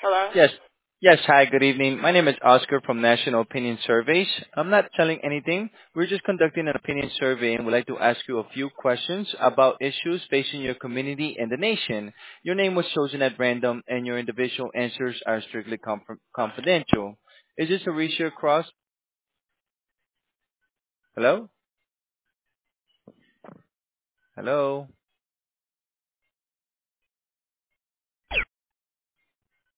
Hello? Yes. Yes. Hi, good evening. My name is Oscar from National Opinion Surveys. I'm not selling anything. We're just conducting an opinion survey and would like to ask you a few questions about issues facing your community and the nation. Your name was chosen at random and your individual answers are strictly confidential. Is this a research cross? Hello? Hello?